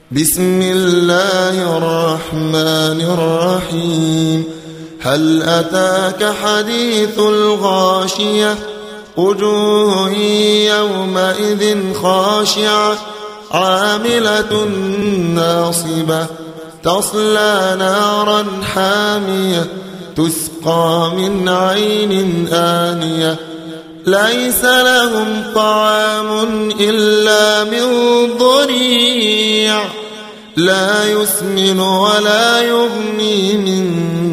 بسم الله الرحمن الرحيم. هل أتاك حديث الغاشية؟ وجوه يومئذ خاشعة عاملة ناصبة تصلى نارا حامية تسقى من عين آنية ليس لهم طعام إلا من ضريع لا يسمن ولا يغني من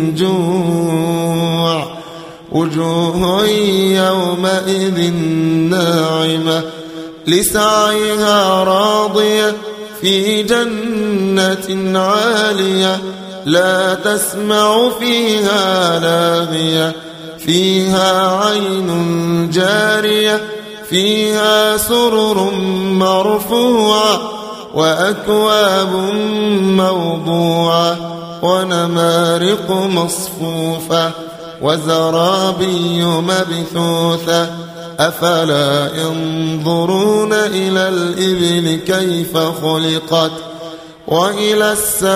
جوع وجوه يومئذ ناعمة لسعيها راضية في جنة عالية لا تسمع فيها لاغية فيها عين جارية فيها سرر مرفوعة وأكواب موضوعة ونمارق مصفوفة وزرابي مبثوثة أفلا ينظرون إلى الإبل كيف خلقت وإلى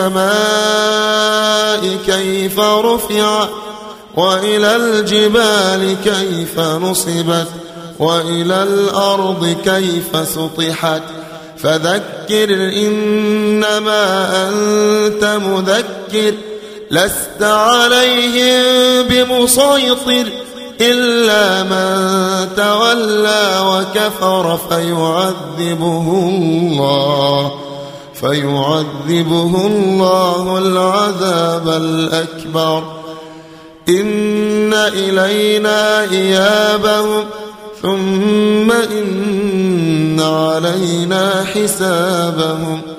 السماء كيف رفعت وإلى الجبال كيف نصبت وإلى الأرض كيف سطحت فذكر إنما أنت مذكر لست عليهم بمسيطر إلا من تولى وكفر فيعذبه الله العذاب الأكبر إن إلينا إيابهم ثم إن علينا حسابهم